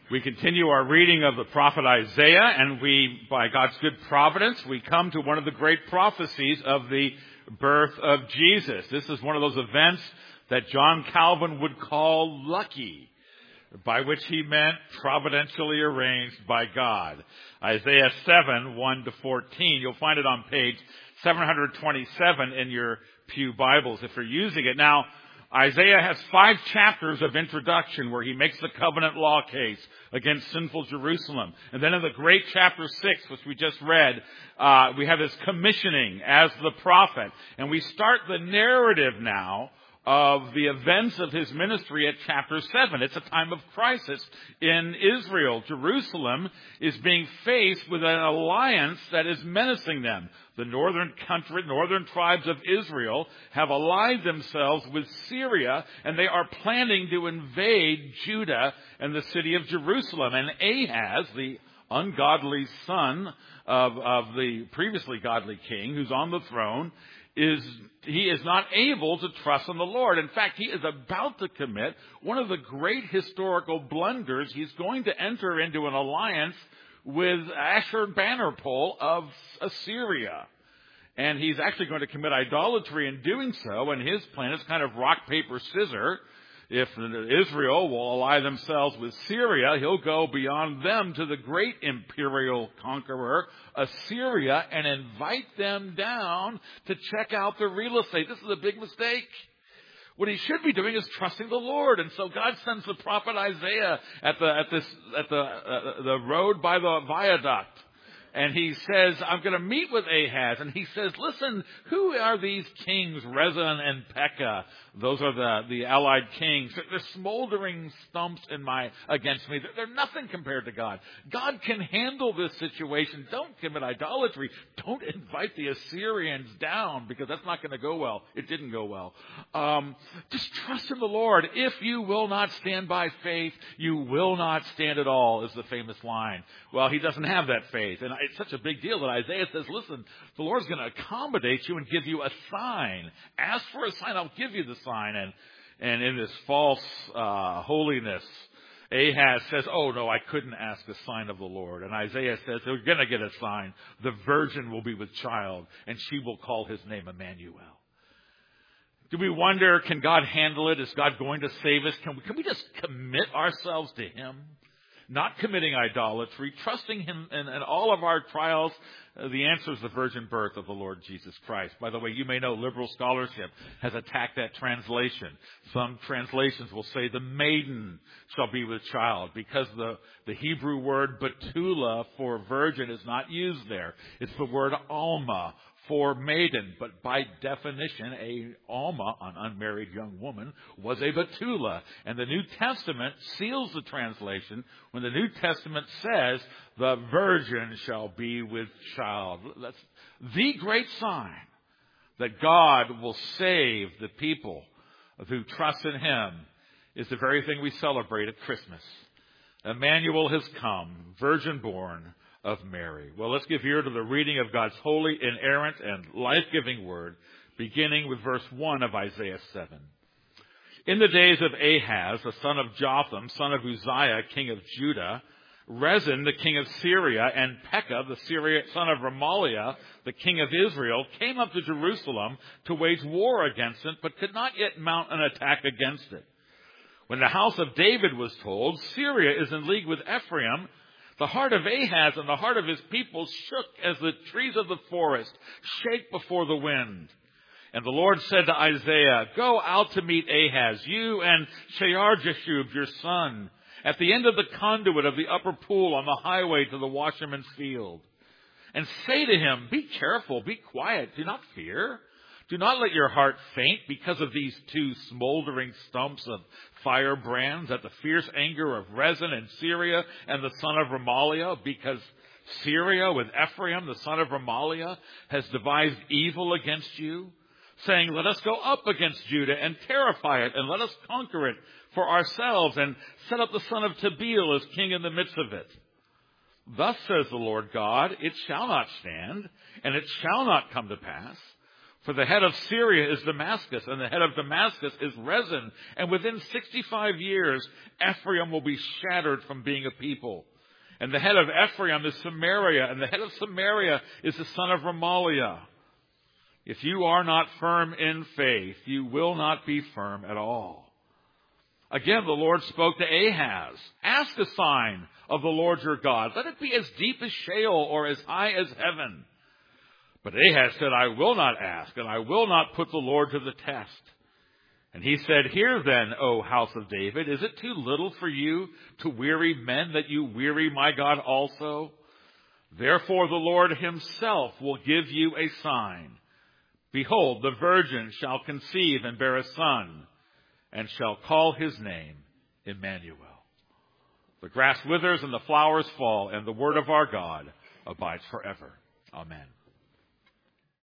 We continue our reading of the prophet Isaiah, and by God's good providence, we come to one of the great prophecies of the birth of Jesus. This is one of those events that John Calvin would call lucky, by which he meant providentially arranged by God. Isaiah 7, 1-14. You'll find it on page 727 in your Pew Bibles if you're using it. Now, Isaiah has 5 chapters of introduction where he makes the covenant law case against sinful Jerusalem. And then in the great chapter 6, which we just read, we have his commissioning as the prophet. And we start the narrative now of the events of his ministry at chapter 7. It's a time of crisis in Israel. Jerusalem is being faced with an alliance that is menacing them. The northern tribes of Israel have allied themselves with Syria, and they are planning to invade Judah and the city of Jerusalem. And Ahaz, the ungodly son of the previously godly king who's on the throne, he is not able to trust in the Lord. In fact, he is about to commit one of the great historical blunders. He's going to enter into an alliance with Ashurbanipal of Assyria. And he's actually going to commit idolatry in doing so, and his plan is kind of rock, paper, scissors. If Israel will ally themselves with Syria, he'll go beyond them to the great imperial conqueror, Assyria, and invite them down to check out the real estate. This is a big mistake. What he should be doing is trusting the Lord. And so God sends the prophet Isaiah at the road by the viaduct. And he says, I'm going to meet with Ahaz. And he says, listen, who are these kings, Rezin and Pekah? Those are the allied kings. They're smoldering stumps against me. They're nothing compared to God. God can handle this situation. Don't commit idolatry. Don't invite the Assyrians down, because that's not going to go well. It didn't go well. Just trust in the Lord. If you will not stand by faith, you will not stand at all, is the famous line. Well, he doesn't have that faith. And it's such a big deal that Isaiah says, listen, the Lord's going to accommodate you and give you a sign. Ask for a sign, I'll give you the sign. And in this false holiness, Ahaz says, oh no, I couldn't ask a sign of the Lord. And Isaiah says, you're going to get a sign. The virgin will be with child, and she will call his name Emmanuel. Do we wonder, can God handle it? Is God going to save us? Can we just commit ourselves to him? Not committing idolatry, trusting him in all of our trials. The answer is the virgin birth of the Lord Jesus Christ. By the way, you may know liberal scholarship has attacked that translation. Some translations will say the maiden shall be with child, because the Hebrew word betula for virgin is not used there. It's the word alma for maiden, but by definition, a alma, an unmarried young woman, was a betula. And the New Testament seals the translation when the New Testament says, the virgin shall be with child. That's the great sign that God will save the people who trust in him, is the very thing we celebrate at Christmas. Emmanuel has come, virgin born of Mary. Well, let's give ear to the reading of God's holy, inerrant, and life-giving word, beginning with verse 1 of Isaiah 7. In the days of Ahaz, the son of Jotham, son of Uzziah, king of Judah, Rezin, the king of Syria, and Pekah, the son of Remaliah, the king of Israel, came up to Jerusalem to wage war against it, but could not yet mount an attack against it. When the house of David was told, Syria is in league with Ephraim, the heart of Ahaz and the heart of his people shook as the trees of the forest shake before the wind. And the Lord said to Isaiah, go out to meet Ahaz, you and Shear-Jashub, your son, at the end of the conduit of the upper pool on the highway to the washerman's field. And say to him, be careful, be quiet, do not fear. Do not let your heart faint because of these 2 smoldering stumps of firebrands, at the fierce anger of Rezin and Syria and the son of Remaliah, because Syria with Ephraim, the son of Remaliah, has devised evil against you, saying, let us go up against Judah and terrify it, and let us conquer it for ourselves, and set up the son of Tabeel as king in the midst of it. Thus says the Lord God, it shall not stand, and it shall not come to pass. For the head of Syria is Damascus, and the head of Damascus is Rezin. And within 65 years, Ephraim will be shattered from being a people. And the head of Ephraim is Samaria, and the head of Samaria is the son of Remaliah. If you are not firm in faith, you will not be firm at all. Again, the Lord spoke to Ahaz. Ask a sign of the Lord your God. Let it be as deep as Sheol or as high as heaven. But Ahaz said, I will not ask, and I will not put the Lord to the test. And he said, Hear then, O house of David, is it too little for you to weary men that you weary my God also? Therefore the Lord himself will give you a sign. Behold, the virgin shall conceive and bear a son, and shall call his name Emmanuel. The grass withers and the flowers fall, and the word of our God abides forever. Amen.